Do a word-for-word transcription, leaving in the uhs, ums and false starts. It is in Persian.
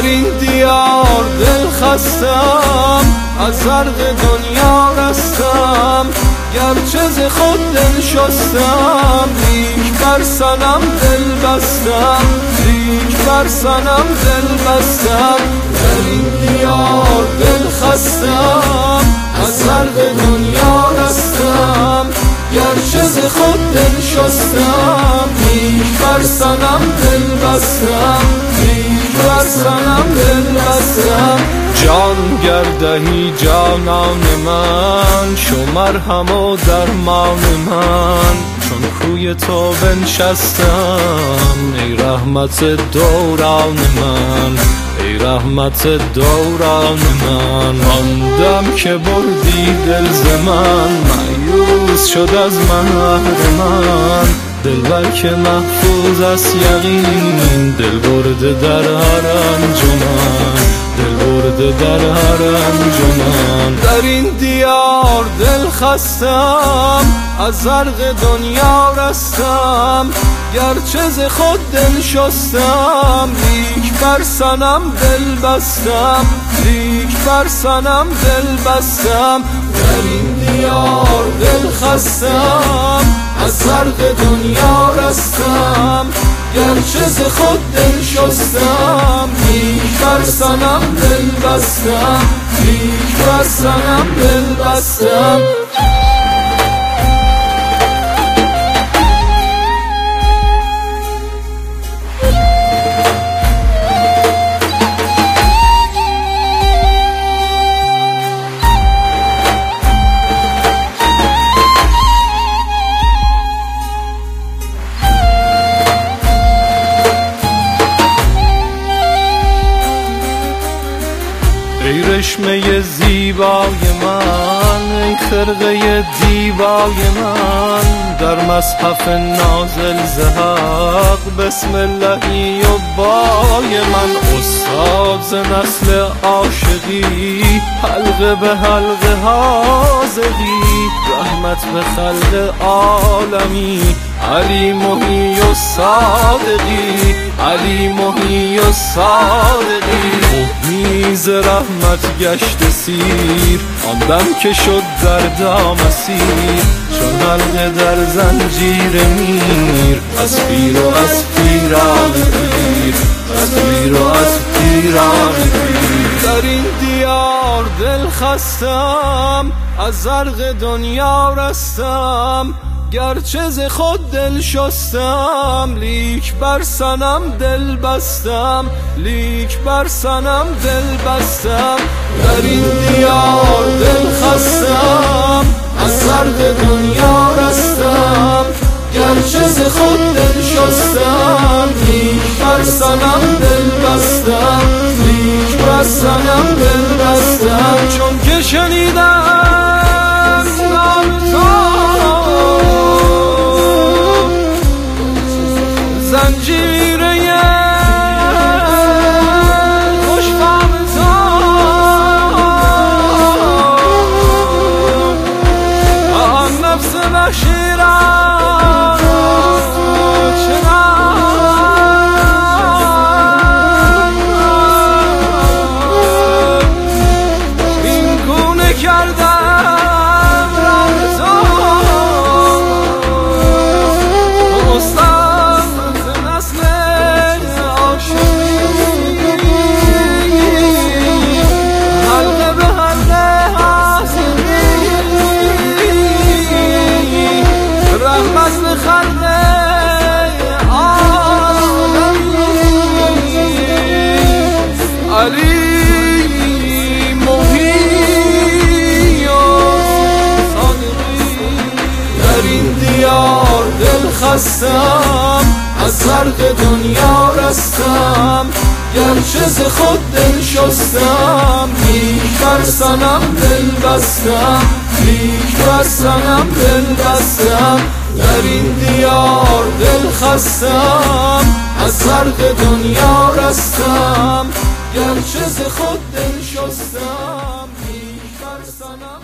در این دیار دل خستم، از زرق دنیا رستم، گرچه ز خود دل شستم، لیک بر صنم دل بستم، لیک بر صنم دل بستم. در این دیار دل خستم، از زرق دنیا رستم، گرچه ز خود دل شستم، لیک بر صنم دل بستم، لیک بر صنم دل بستم. جان گردهی جانان من، شو مرهم و درمان من، چون کوی تو بنشستم، ای رحمت دوران من، ای رحمت دوران من. آندم که بردی دل ز من، مایوس شد از من قهر من، دلبر که محفوظ است یقین، دل برده در هر انجمن، دل برده در هر انجمن. در این دیار دل خستم، از زرق دنیا رستم، گرچه ز خود دل شستم، لیک بر صنم دل بستم، لیک بر صنم دل بستم. در این دیار دل خستم، از زرق دنیا رستم، گرچه ز خود دل شستم، لیک بر صنم دل بستم، لیک بر صنم دل بستم. ای رشمه زیبای من، ای خرقه دیبای من، در مصحف نازل ز حق بسم اللهی و بای من. استاد ز نسل عاشقی، حلقه به حلقه حاذقی، رحمت به خلق عالمی، علی محی و صادقی، علی محی و صادقی. میز رحمت گشت سیر، آن دم که شد در دام اسیر، چون حلقه در زنجیر میر، از پیر و از پیران پیر، از پیر و از پیران پیر. در این دیار دل خستم، از زرق دنیا رستم، گرچه ز خود دل شستم، لیک بر صنم دل بستم، لیک بر صنم دل بستم. در این دیار دل خستم، از زرق دنیا رستم، گرچه ز خود دل شستم، لیک بر صنم دل بستم، لیک بر صنم دل بستم. چون که شنیدم نام تو، زنجیره خوشفهم تو، آن نفس وحشی را این گونه کردم راه تو، علی محی و صادقی. در این دیار دل خستم، از زرق دنیا رستم، گرچه ز خود دل شستم، لیک بر صنم دل بستم، لیک بر صنم دل بستم. در این دیار دل خستم، از زرق دنیا رستم، گرچه ز خود دل شستم، لیک بر صنم